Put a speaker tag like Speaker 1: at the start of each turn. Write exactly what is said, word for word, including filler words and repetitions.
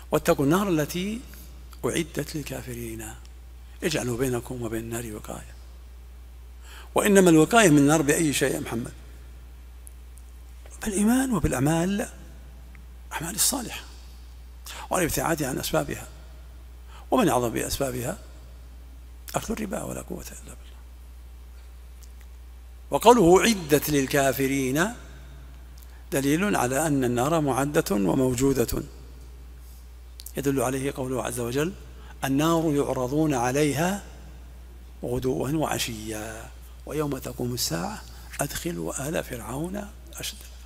Speaker 1: واتقوا النار التي أعدت للكافرين اجعلوا بينكم وبين النار وقاية. وإنما الوقاية من النار بأي شيء يا محمد؟ بالإيمان وبالأعمال، أعمال الصالحة، والابتعاد عن أسبابها، ومن أعظم بأسبابها أخذ الربا، ولا قوة إلا بالله. وقوله عدت للكافرين دليل على أن النار معدة وموجودة، يدل عليه قوله عز وجل: النار يعرضون عليها غدوا وعشيا ويوم تقوم الساعة أدخلوا آل فرعون أشد.